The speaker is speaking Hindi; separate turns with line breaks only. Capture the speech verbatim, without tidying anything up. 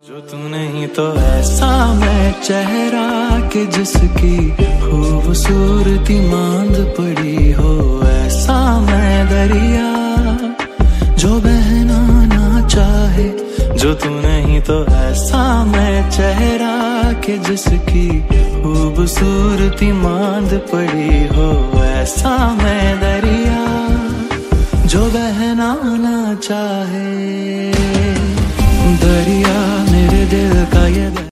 जो तू नहीं तो ऐसा मैं चेहरा के जिसकी खूबसूरती मांद पड़ी हो, ऐसा मैं दरिया जो बहना ना चाहे। जो तू नहीं तो ऐसा मैं चेहरा के जिसकी खूबसूरती मांद पड़ी हो, ऐसा मैं दरिया जो बहना ना चाहे। दरिया मेरे दिल का ये